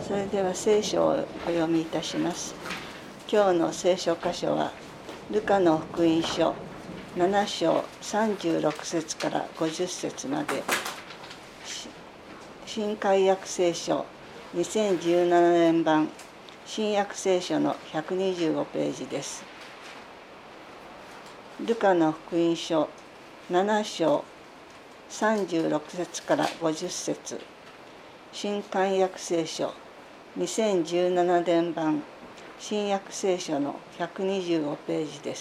それでは聖書をお読みいたします。今日の聖書箇所はルカの福音書7章36節から50節まで、新海約聖書2017年版新約聖書の125ページです。ルカの福音書7章36節から50節、新漢約聖書2017年版新約聖書の125ページです。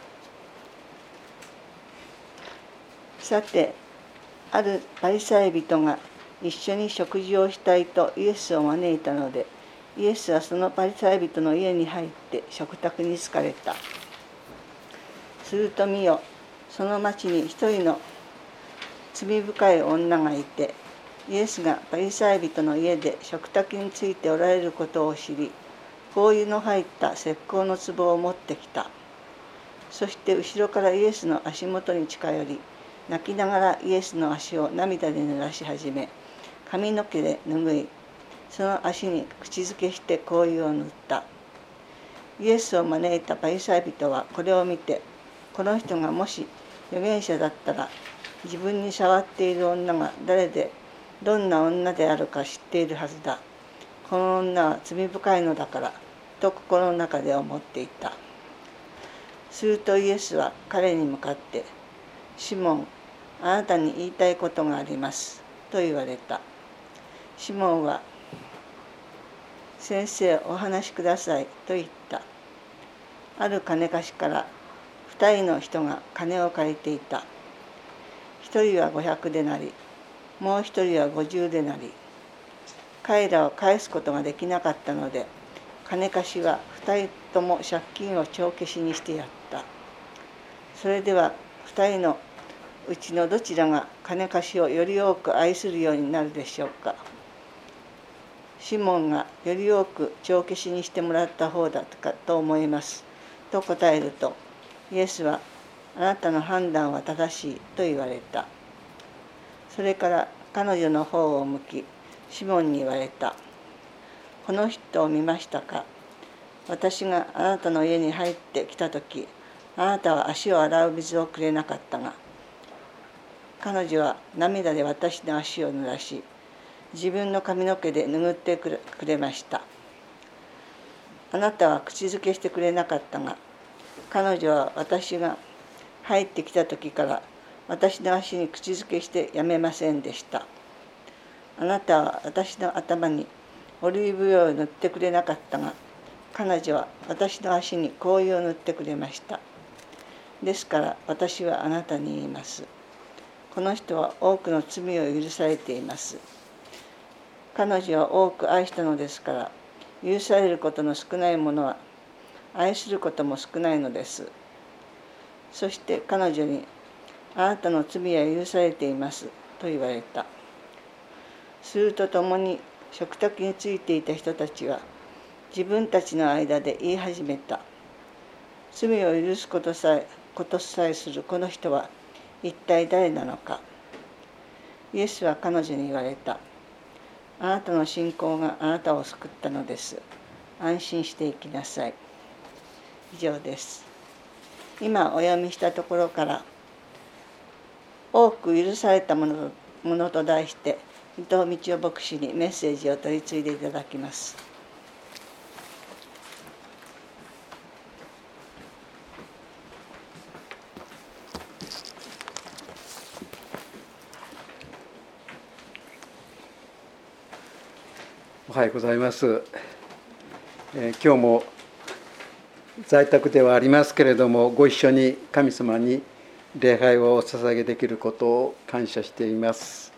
さて、あるパリサイ人が一緒に食事をしたいとイエスを招いたので、イエスはそのパリサイ人の家に入って食卓に着かれた。すると見よ、その町に一人の罪深い女がいて、イエスがパリサイ人の家で食卓についておられることを知り、香油の入った石膏の壺を持ってきた。そして後ろからイエスの足元に近寄り、泣きながらイエスの足を涙で濡らし始め、髪の毛で拭い、その足に口づけして香油を塗った。イエスを招いたパリサイ人はこれを見て、この人がもし預言者だったら、自分に触っている女が誰でどんな女であるか知っているはずだ。この女は罪深いのだから、と心の中で思っていた。するとイエスは彼に向かって、シモン、あなたに言いたいことがあります、と言われた。シモンは、先生、お話しください、と言った。ある金貸しから2人の人が金を借りていた。1人は500デナリ、もう1人は50デナリ。彼らを返すことができなかったので、金貸しは2人とも借金を帳消しにしてやった。それでは2人のうちのどちらが金貸しをより多く愛するようになるでしょうか。シモンがより多く帳消しにしてもらった方だと思います、と答えると、イエスは、あなたの判断は正しいと言われた。それから彼女の方を向き、シモンに言われた。この人を見ましたか。私があなたの家に入ってきたとき、あなたは足を洗う水をくれなかったが、彼女は涙で私の足を濡らし、自分の髪の毛で拭ってくれました。あなたは口づけしてくれなかったが、彼女は私が入ってきた時から私の足に口づけしてやめませんでした。あなたは私の頭にオリーブ油を塗ってくれなかったが、彼女は私の足に香油を塗ってくれました。ですから私はあなたに言います。この人は多くの罪を許されています。彼女は多く愛したのですから、許されることの少ないものは愛することも少ないのです。そして彼女に、あなたの罪は許されていますと言われた。するとともに食卓についていた人たちは自分たちの間で言い始めた。罪を許すことさえするこの人は一体誰なのか。イエスは彼女に言われた。あなたの信仰があなたを救ったのです。安心していきなさい。以上です。今お読みしたところから、多く許されたものと題して、伊藤道夫牧師にメッセージを取り次いでいただきます。 おはようございます。今日も在宅ではありますけれども、ご一緒に神様に礼拝をお捧げできることを感謝しています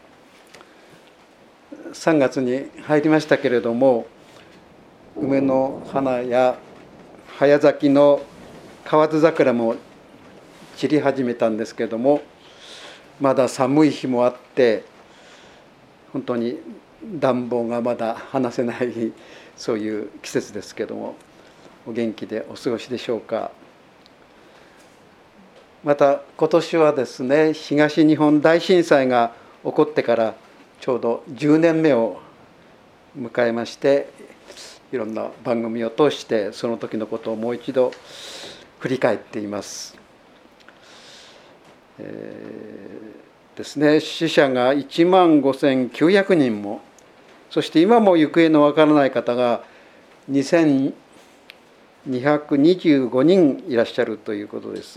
。3月に入りましたけれども、梅の花や早咲きの河津桜も散り始めたんですけれども、まだ寒い日もあって、本当に暖房がまだ離せないそういう季節ですけども、お元気でお過ごしでしょうか。また今年はですね、東日本大震災が起こってからちょうど10年目を迎えまして、いろんな番組を通してその時のことをもう一度振り返っています。ですね、死者が15,900人も、そして今も行方のわからない方が2,225人いらっしゃるということです。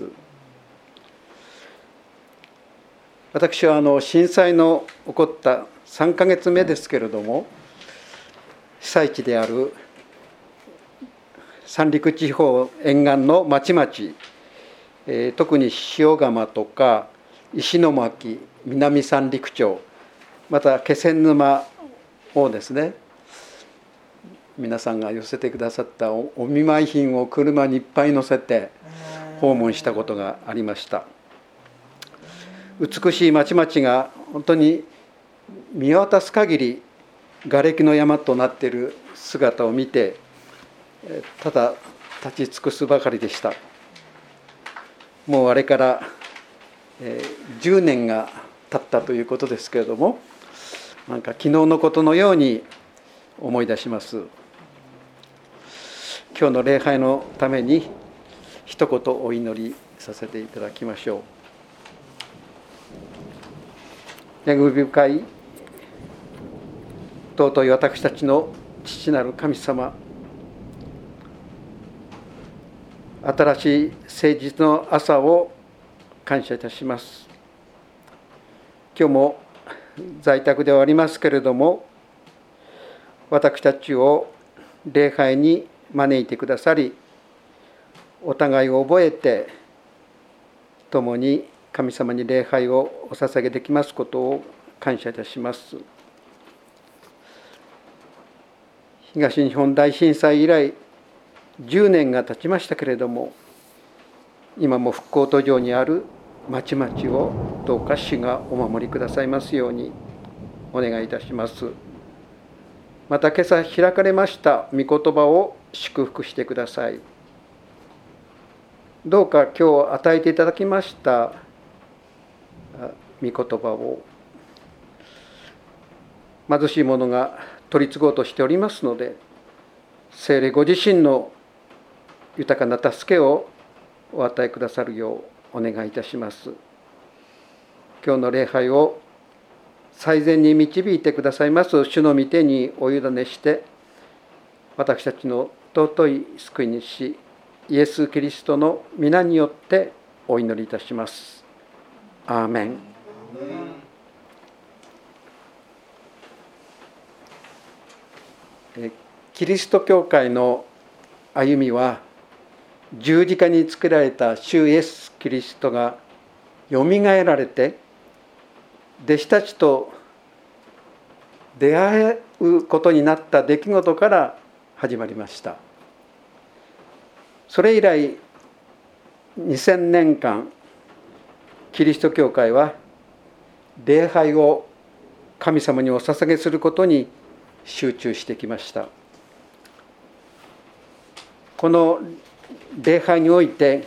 私は震災の起こった3ヶ月目ですけれども、被災地である三陸地方沿岸の町々、特に塩釜とか石巻、南三陸町、また気仙沼をですね、皆さんが寄せてくださったお見舞い品を車にいっぱい乗せて訪問したことがありました。美しい町々が本当に見渡す限り瓦礫の山となっている姿を見て、ただ立ち尽くすばかりでした。もうあれから10年が経ったということですけれども、なんか昨日のことのように思い出します。今日の礼拝のために一言お祈りさせていただきましょう。恵み深い尊い私たちの父なる神様、新しい誠実の朝を感謝いたします。今日も在宅ではありますけれども、私たちを礼拝に招いてくださり、お互いを覚えて共に神様に礼拝をお捧げできますことを感謝いたします。東日本大震災以来10年が経ちましたけれども、今も復興途上にある町々をどうか主がお守りくださいますようにお願いいたします。また今朝開かれました御言葉を祝福してください。どうか今日与えていただきました御言葉を貧しい者が取り継ごうとしておりますので、聖霊ご自身の豊かな助けをお与えくださるようお願いいたします。今日の礼拝を最善に導いてくださいます主の御手にお委ねして、私たちの尊い救い主イエス・キリストの皆によってお祈りいたします。アーメン。キリスト教会の歩みは、十字架につけられた主イエス・キリストがよみがえられて、弟子たちと出会うことになった出来事から始まりました。それ以来2000年間、キリスト教会は礼拝を神様にお捧げすることに集中してきました。この礼拝において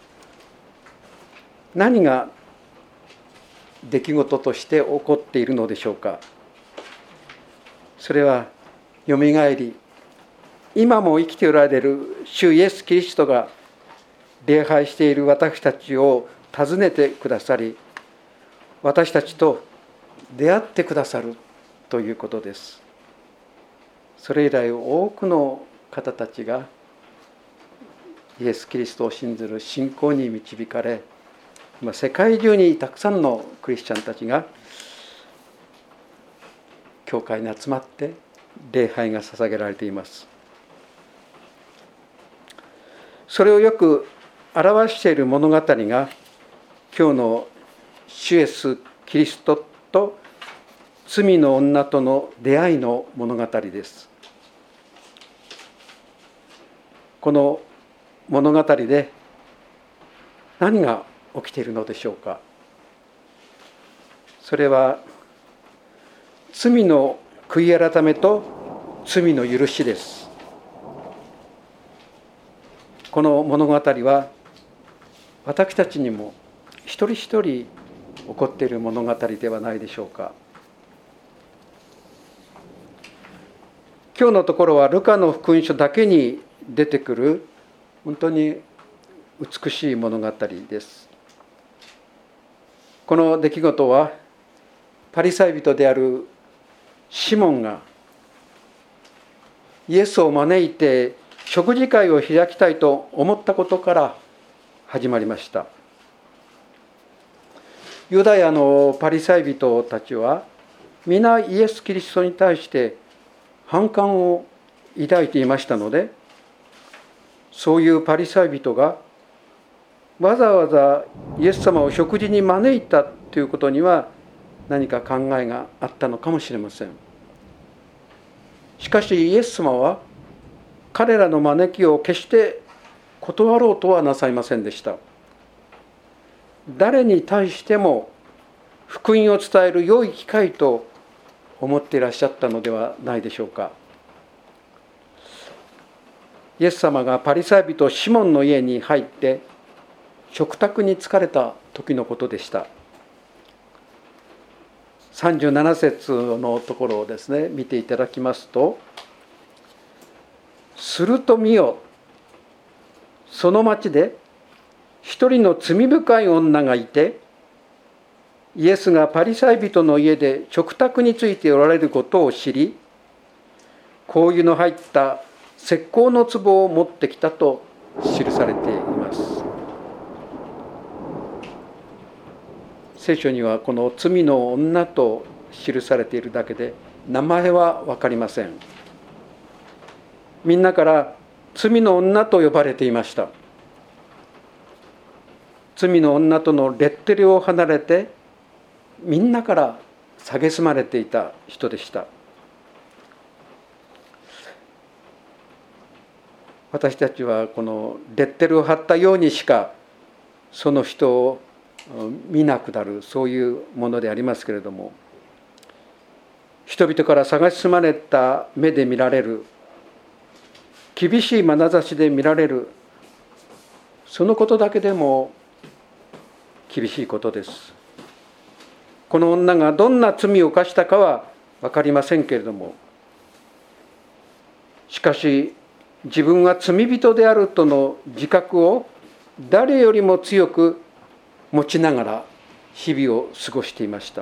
何が出来事として起こっているのでしょうか。それはよみがえり、今も生きておられる主イエス・キリストが礼拝している私たちを訪ねてくださり、私たちと出会ってくださるということです。それ以来多くの方たちがイエス・キリストを信ずる信仰に導かれ、今世界中にたくさんのクリスチャンたちが教会に集まって礼拝が捧げられています。それをよく表している物語が今日の主イエス・キリストと罪の女との出会いの物語です。この物語で何が起きているのでしょうか。それは罪の悔い改めと罪の許しです。この物語は私たちにも一人一人起こっている物語ではないでしょうか。 今日のところはルカの福音書だけに出てくる本当に美しい物語です。この出来事はパリサイ人であるシモンがイエスを招いて食事会を開きたいと思ったことから始まりました。ユダヤのパリサイ人たちは皆イエス・キリストに対して反感を抱いていましたので、そういうパリサイ人がわざわざイエス様を食事に招いたということには何か考えがあったのかもしれません。しかしイエス様は彼らの招きを決して断ろうとはなさいませんでした。誰に対しても福音を伝える良い機会と思っていらっしゃったのではないでしょうか。イエス様がパリサイ人シモンの家に入って食卓に疲れた時のことでした。37節のところをですね、見ていただきますと、すると見よ、その町で一人の罪深い女がいて、イエスがパリサイ人の家で食卓についておられることを知り、香油の入った石膏の壺を持ってきたと記されています。聖書にはこの罪の女と記されているだけで名前は分かりません。みんなから罪の女と呼ばれていました。罪の女とのレッテルを離れてみんなから蔑まれていた人でした。私たちはこのレッテルを貼ったようにしかその人を見なくなる、そういうものでありますけれども、人々から蔑まれた目で見られる、厳しい眼差しで見られる、そのことだけでも厳しいことです。この女がどんな罪を犯したかは分かりませんけれども、しかし自分は罪人であるとの自覚を誰よりも強く持ちながら日々を過ごしていました。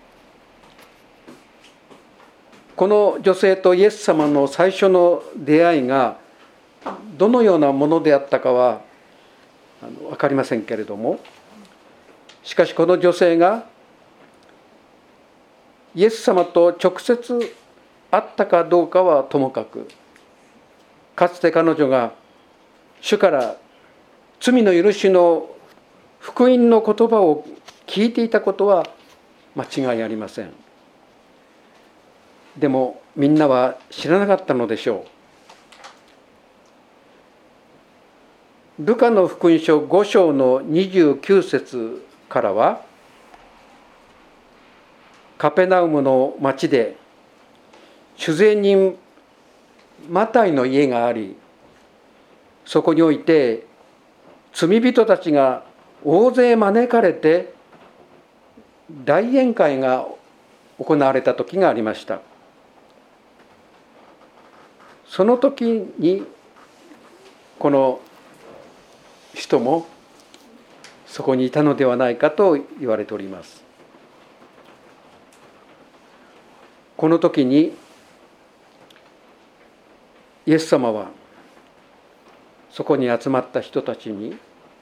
この女性とイエス様の最初の出会いがどのようなものであったかは分かりませんけれども、しかしこの女性がイエス様と直接会ったかどうかはともかく、かつて彼女が主から罪の許しの福音の言葉を聞いていたことは間違いありません。でもみんなは知らなかったのでしょう。ルカの福音書5章の29節からは、カペナウムの町で主税人マタイの家があり、そこにおいて罪人たちが大勢招かれて大宴会が行われた時がありました。その時にこの人もそこにいたのではないかと言われております。この時にイエス様はそこに集まった人たちに、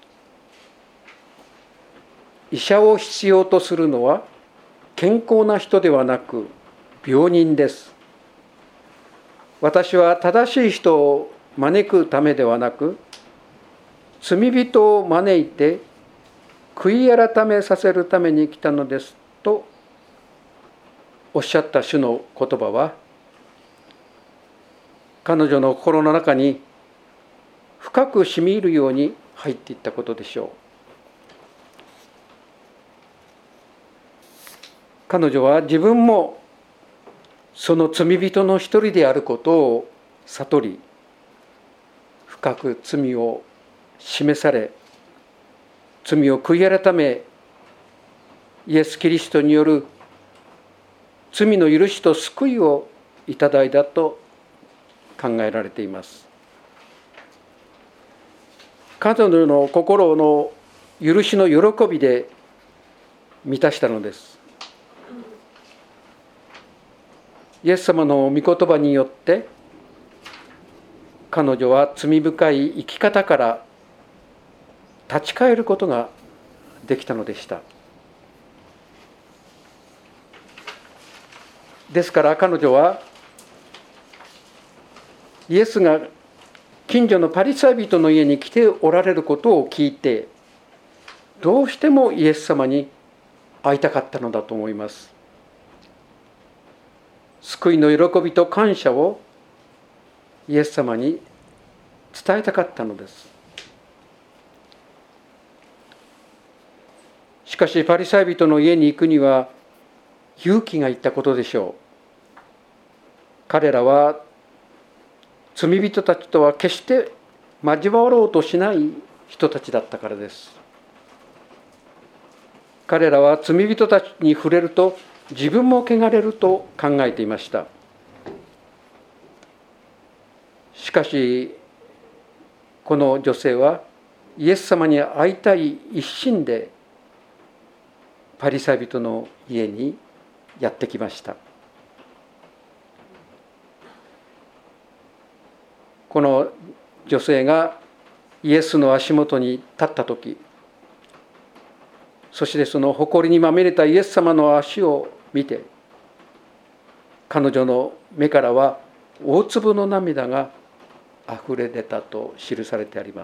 医者を必要とするのは健康な人ではなく病人です。私は正しい人を招くためではなく、罪人を招いて悔い改めさせるために来たのですとおっしゃった主の言葉は、彼女の心の中に深く染み入るように入っていったことでしょう。彼女は自分もその罪人の一人であることを悟り、深く罪を示され、罪を悔い改め、イエス・キリストによる罪の許しと救いをいただいたと考えられています。彼女の心の許しの喜びで満たしたのです。イエス様の御言葉によって彼女は罪深い生き方から立ち返ることができたのでした。ですから彼女はイエスが近所のパリサイ人の家に来ておられることを聞いて、どうしてもイエス様に会いたかったのだと思います。救いの喜びと感謝をイエス様に伝えたかったのです。しかしパリサイ人の家に行くには勇気がいったことでしょう。彼らは罪人たちとは決して交わろうとしない人たちだったからです。彼らは罪人たちに触れると自分も汚れると考えていました。しかしこの女性はイエス様に会いたい一心でパリサイ人の家にやってきました。この女性がイエスの足元に立ったとき、そしてその埃にまみれたイエス様の足を見て、彼女の目からは大粒の涙があふれ出たと記されてあります。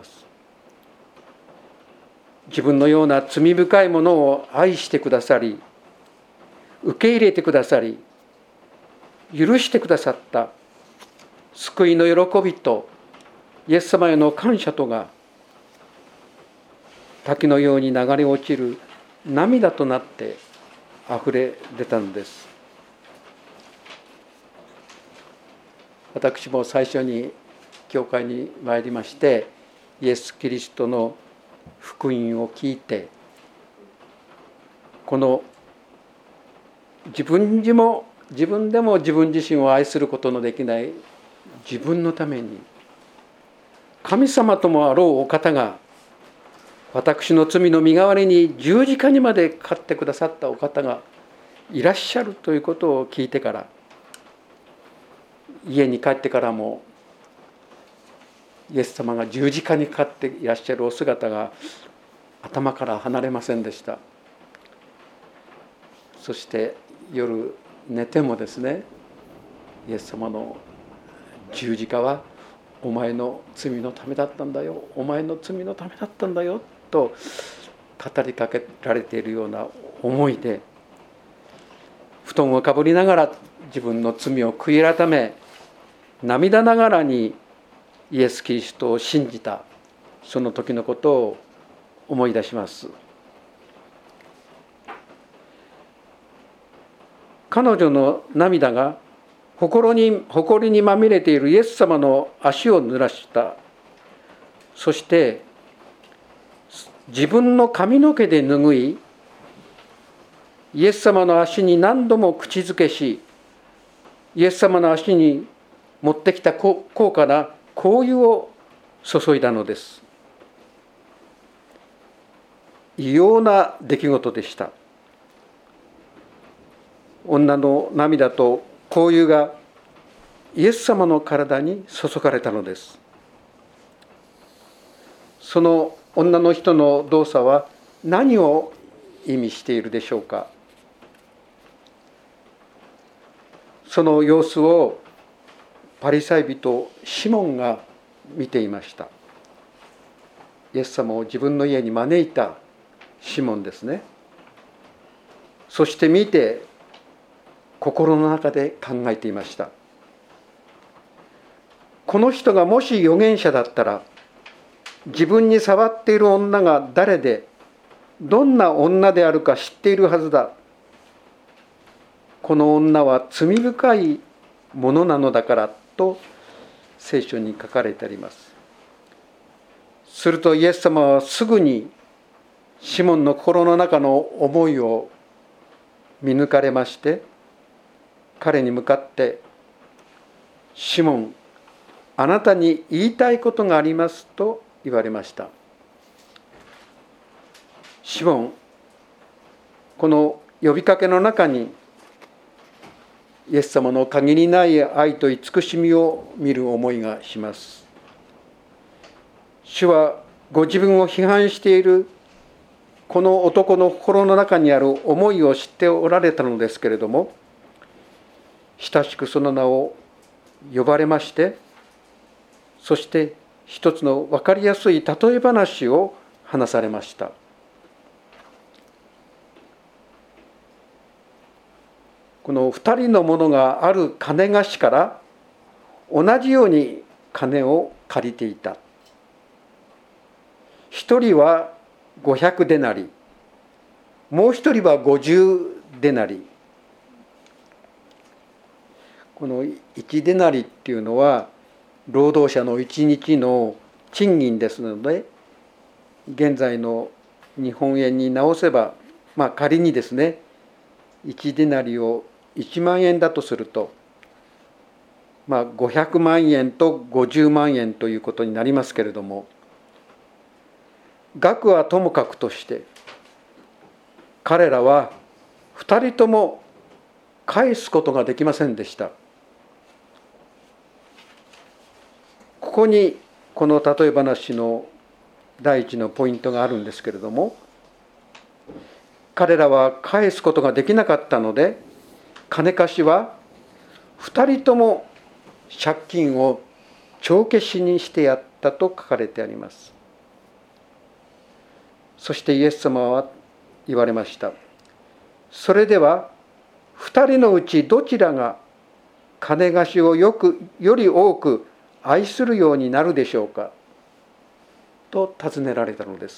自分のような罪深いものを愛してくださり、受け入れてくださり、許してくださった救いの喜びとイエス様への感謝とが滝のように流れ落ちる涙となってあふれ出たのです。私も最初に教会に参りまして、イエス・キリストの福音を聞いて、この自分でも自分自身を愛することのできない自分のために、神様ともあろうお方が私の罪の身代わりに十字架にまでかかってくださったお方がいらっしゃるということを聞いてから、家に帰ってからもイエス様が十字架にかかっていらっしゃるお姿が頭から離れませんでした。そして夜寝てもですね、イエス様の十字架はお前の罪のためだったんだよ、お前の罪のためだったんだよと語りかけられているような思いで、布団をかぶりながら自分の罪を悔い改め、涙ながらにイエス・キリストを信じたその時のことを思い出します。彼女の涙が埃にまみれているイエス様の足を濡らした。そして自分の髪の毛で拭い、イエス様の足に何度も口づけし、イエス様の足に持ってきた高価な香油を注いだのです。異様な出来事でした。女の涙と香油がイエス様の体に注がれたのです。その女の人の動作は何を意味しているでしょうか。その様子をパリサイ人シモンが見ていました。イエス様を自分の家に招いたシモンですね。そして見て心の中で考えていました。この人がもし預言者だったら、自分に触っている女が誰でどんな女であるか知っているはずだ。この女は罪深いものなのだからと聖書に書かれてあります。するとイエス様はすぐにシモンの心の中の思いを見抜かれまして、彼に向かって、シモン、 あなたに言いたいことがありますと言われました。シモン、この呼びかけの中にイエス様の限りない愛と慈しみを見る思いがします。主はご自分を批判しているこの男の心の中にある思いを知っておられたのですけれども、親しくその名を呼ばれまして、そして一つの分かりやすい例え話を話されました。この2人の者がある金貸しから同じように金を借りていた。1人は500デナリ、もう1人は50デナリ。この1デナリっていうのは労働者の1日の賃金ですので、現在の日本円に直せば、仮にですね、1デナリを1万円だとすると、500万円と50万円ということになりますけれども、額はともかくとして彼らは2人とも返すことができませんでした。ここにこの例え話の第一のポイントがあるんですけれども、彼らは返すことができなかったので、金貸しは2人とも借金を帳消しにしてやったと書かれてあります。そしてイエス様は言われました。それでは2人のうちどちらが金貸しをより多く愛するようになるでしょうかと尋ねられたのです。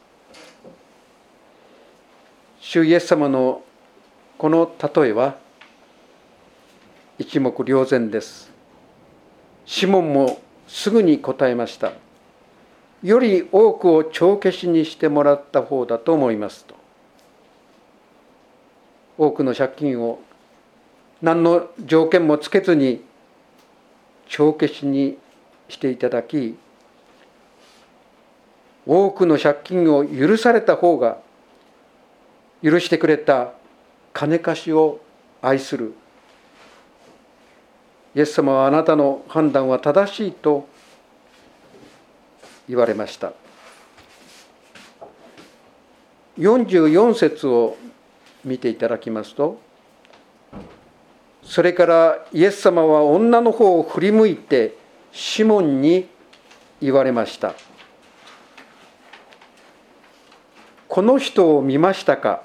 主イエス様のこの例えは一目瞭然です。シモンもすぐに答えました。より多くを帳消しにしてもらった方だと思いますと。多くの借金を何の条件もつけずに帳消しにしていただき、多くの借金を許された方が許してくれた金貸しを愛する。イエス様はあなたの判断は正しいと言われました。44節を見ていただきますと、それからイエス様は女の方を振り向いてシモンに言われました。この人を見ましたか。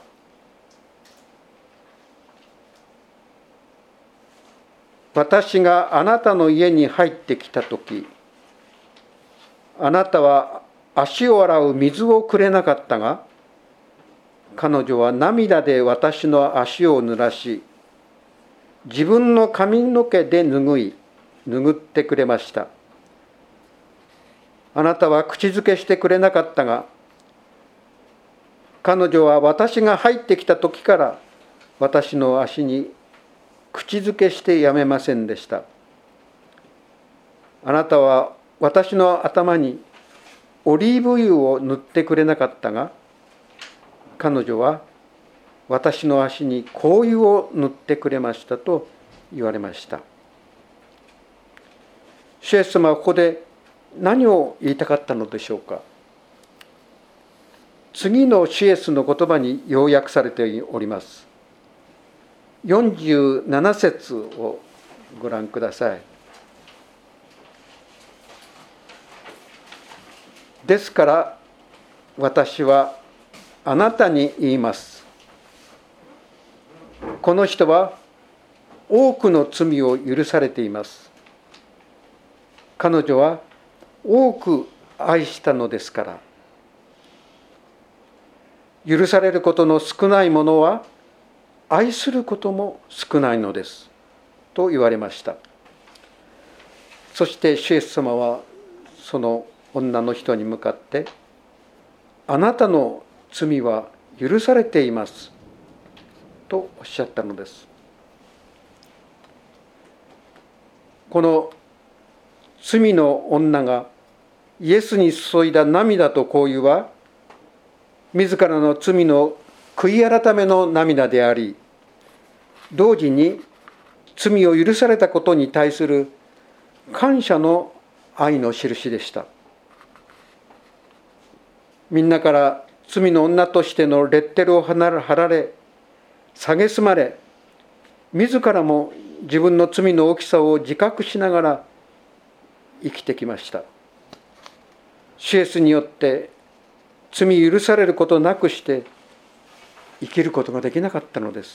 私があなたの家に入ってきたとき、あなたは足を洗う水をくれなかったが、彼女は涙で私の足を濡らし、自分の髪の毛で拭ってくれました。あなたは口づけしてくれなかったが、彼女は私が入ってきた時から私の足に口づけしてやめませんでした。あなたは私の頭にオリーブ油を塗ってくれなかったが、彼女は私の足に香油を塗ってくれましたと言われました。主イエス様はここで何を言いたかったのでしょうか。次の主イエスの言葉に要約されております。47節をご覧ください。ですから私はあなたに言います。この人は多くの罪を許されています。彼女は多く愛したのですから。許されることの少ないものは愛することも少ないのですと言われました。そして主イエス様はその女の人に向かって、あなたの罪は許されていますとおっしゃったのです。この罪の女がイエスに注いだ涙と香油は、自らの罪の悔い改めの涙であり、同時に罪を許されたことに対する感謝の愛の印でした。みんなから罪の女としてのレッテルを貼られ、蔑まれ、自らも自分の罪の大きさを自覚しながら生きてきました。主イエスによって罪許されることなくして生きることができなかったのです。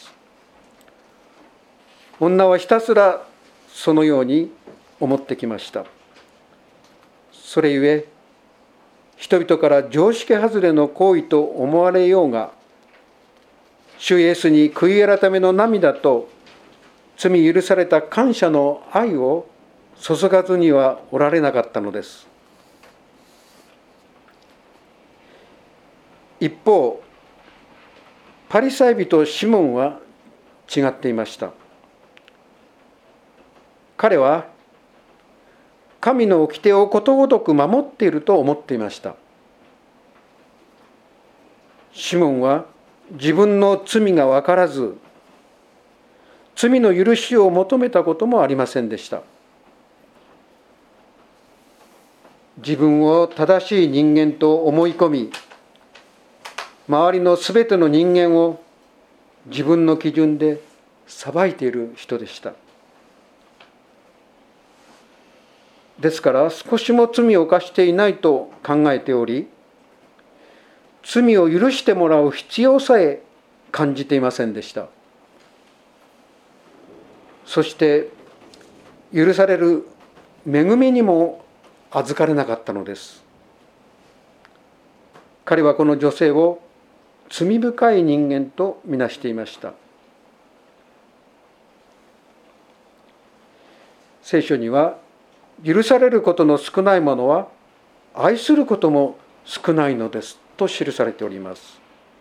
女はひたすらそのように思ってきました。それゆえ、人々から常識外れの行為と思われようが、主イエスに悔い改めの涙と罪許された感謝の愛を注がずにはおられなかったのです。一方、パリサイ人シモンは違っていました。彼は神の掟をことごとく守っていると思っていました。シモンは自分の罪が分からず、罪の許しを求めたこともありませんでした。自分を正しい人間と思い込み、周りのすべての人間を自分の基準で裁いている人でした。ですから少しも罪を犯していないと考えており、罪を許してもらう必要さえ感じていませんでした。そして許される恵みにも預かれなかったのです。彼はこの女性を罪深い人間とみなしていました。聖書には、許されることの少ないものは愛することも少ないのですと記されております。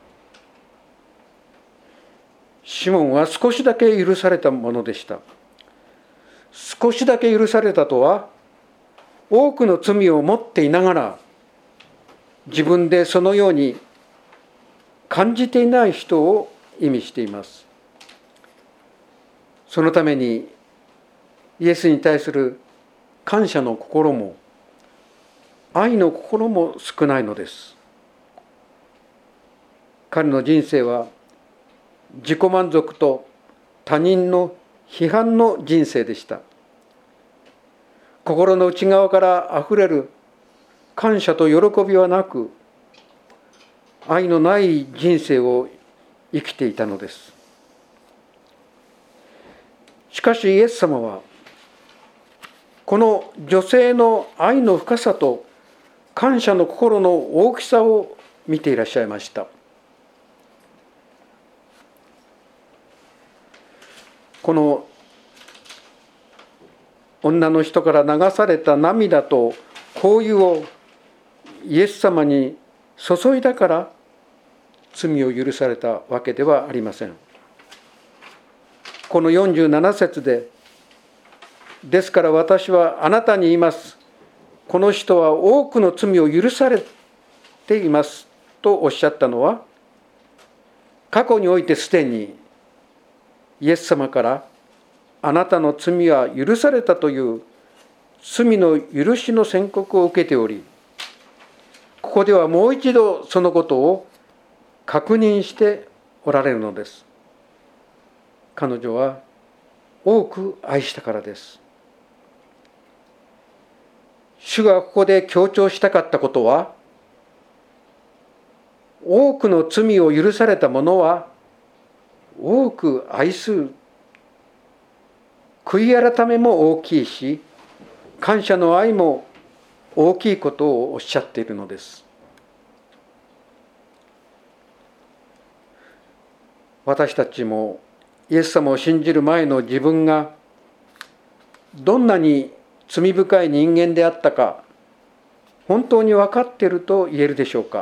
シモンは少しだけ許されたものでした。少しだけ許されたとは、多くの罪を持っていながら自分でそのように感じていない人を意味しています。そのためにイエスに対する感謝の心も愛の心も少ないのです。彼の人生は自己満足と他人の批判の人生でした。心の内側からあふれる感謝と喜びはなく、愛のない人生を生きていたのです。しかしイエス様は、この女性の愛の深さと感謝の心の大きさを見ていらっしゃいました。この女の人から流された涙と香油をイエス様に注いだから罪を許されたわけではありません。この47節で、ですから私はあなたに言います。この人は多くの罪を許されていますとおっしゃったのは、過去においてすでにイエス様からあなたの罪は許されたという罪の許しの宣告を受けており、ここではもう一度そのことを確認しておられるのです。彼女は多く愛したからです。主がここで強調したかったことは、多くの罪を許された者は多く愛する。悔い改めも大きいし、感謝の愛も大きいことをおっしゃっているのです。私たちもイエス様を信じる前の自分がどんなに罪深い人間であったか、本当に分かっていると言えるでしょうか。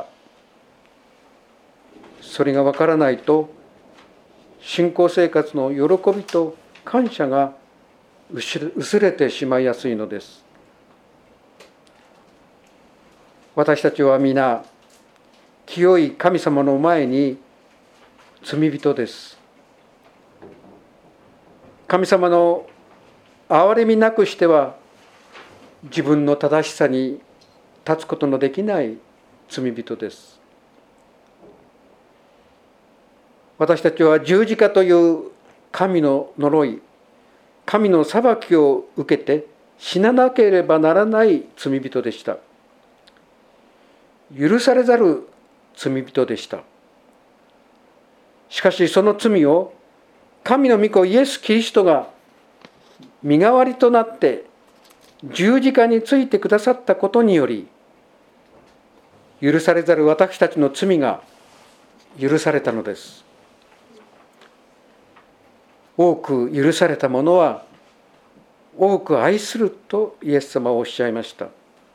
それが分からないと、信仰生活の喜びと感謝が薄れてしまいやすいのです。 私たちは皆、清い神様の前に罪人です。神様の憐れみなくしては、自分の正しさに立つことのできない罪人です。私たちは十字架という神の呪い、神の裁きを受けて死ななければならない罪人でした。許されざる罪人でした。しかしその罪を神の御子イエス・キリストが身代わりとなって十字架についてくださったことにより、許されざる私たちの罪が許されたのです。多く許された者は多く愛するとイエス様はおっしゃいました。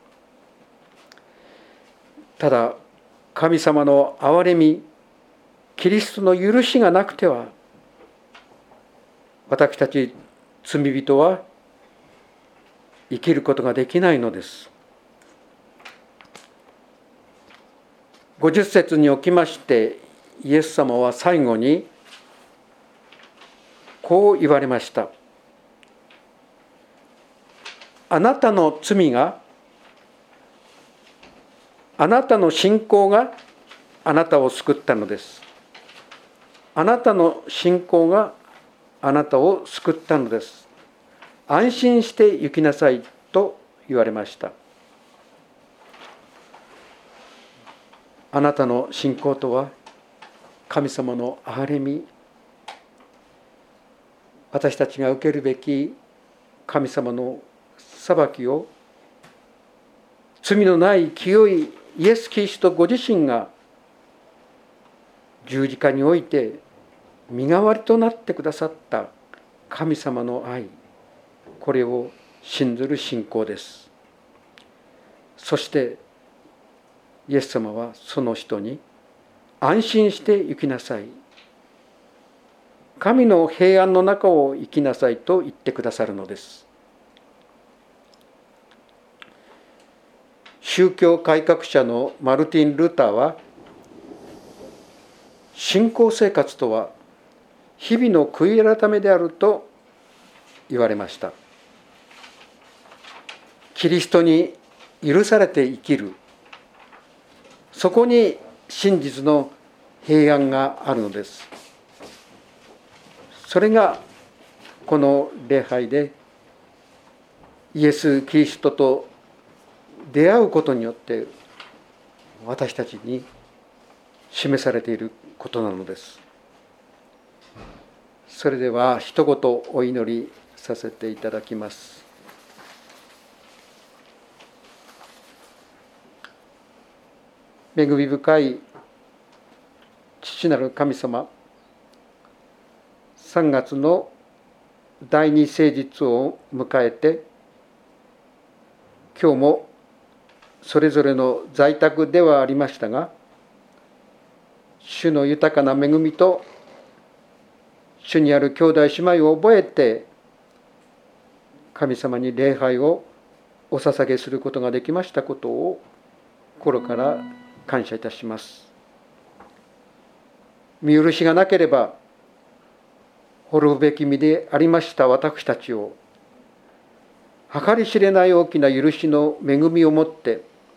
ただ、神様の憐れみ、キリストの許しがなくては、私たち罪人は生きることができないのです。50節におきまして、イエス様は最後にこう言われました。あなたの罪が、あなたの信仰があなたを救ったのです。あなたの信仰があなたを救ったのです。安心して行きなさいと言われました。あなたの信仰とは、神様の憐れみ、私たちが受けるべき神様の裁きを、罪のない清いイエス・キリストご自身が十字架において身代わりとなってくださった神様の愛、これを信ずる信仰です。そしてイエス様はその人に安心して行きなさい、神の平安の中を生きなさいと言ってくださるのです。宗教改革者のマルティン・ルターは、信仰生活とは日々の悔い改めであると言われました。キリストに許されて生きる、そこに真実の平安があるのです。それがこの礼拝でイエス・キリストと出会うことによって私たちに示されていることなのです。それでは一言お祈りさせていただきます。恵み深い父なる神様、3月の第二聖日を迎えて、今日もそれぞれの在宅ではありましたが、主の豊かな恵みと主にある兄弟姉妹を覚えて、神様に礼拝をお捧げすることができましたことを心から感謝いたします。見許しがなければ滅ぶべき身でありました私たちを、計り知れない大きな許しの恵みをもって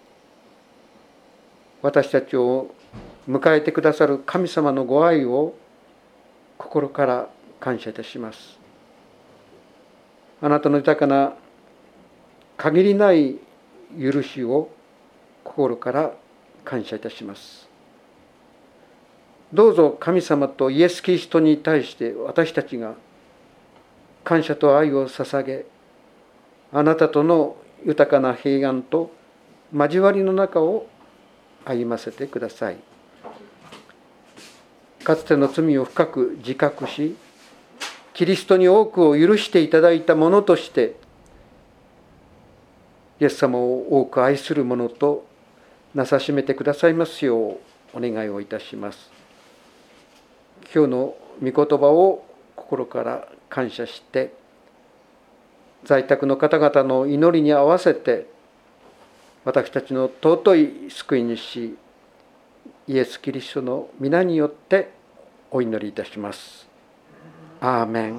私たちを迎えてくださる神様のご愛を心から感謝いたします。あなたの豊かな限りない許しを心から感謝いたします。どうぞ神様とイエス・キリストに対して私たちが感謝と愛を捧げ、あなたとの豊かな平安と交わりの中を歩ませてください。かつての罪を深く自覚し、キリストに多くを許していただいたものとして、イエス様を多く愛するものとなさしめてくださいますようお願いをいたします。今日の御言葉を心から感謝して、在宅の方々の祈りに合わせて私たちの尊い救い主イエス・キリストの皆によってお祈りいたします。アーメン。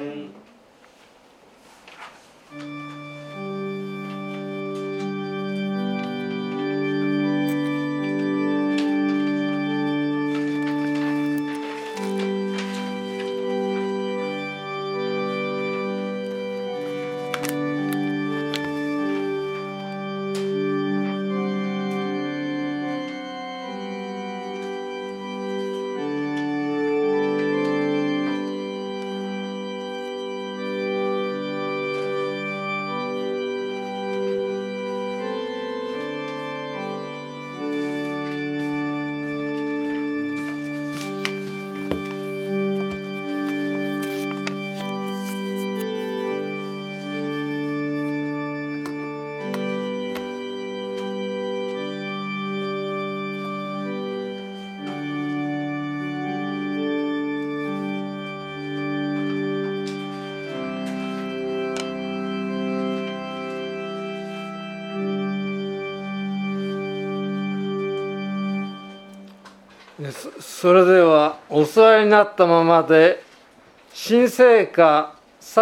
それではお世話になったままで新聖歌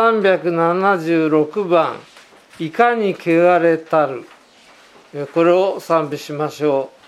376番「いかに汚れたる」これを賛美しましょう。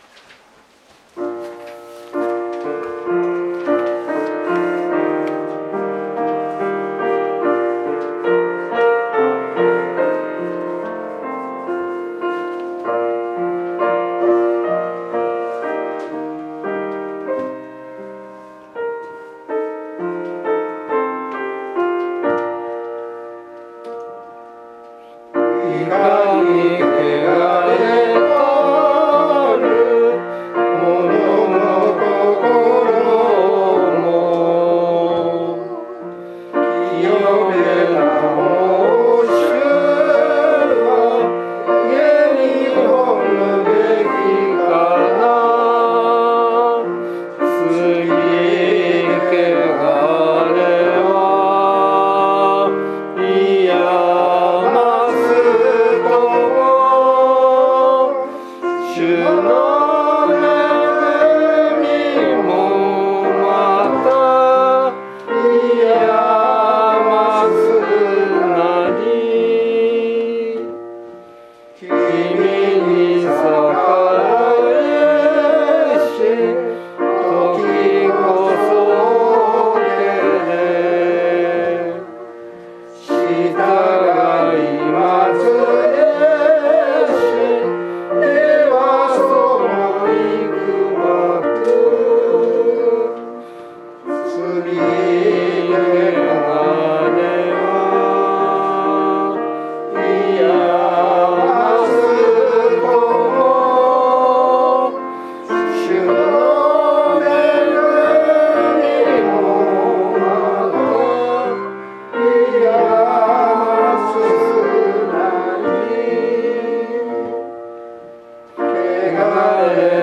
Amen.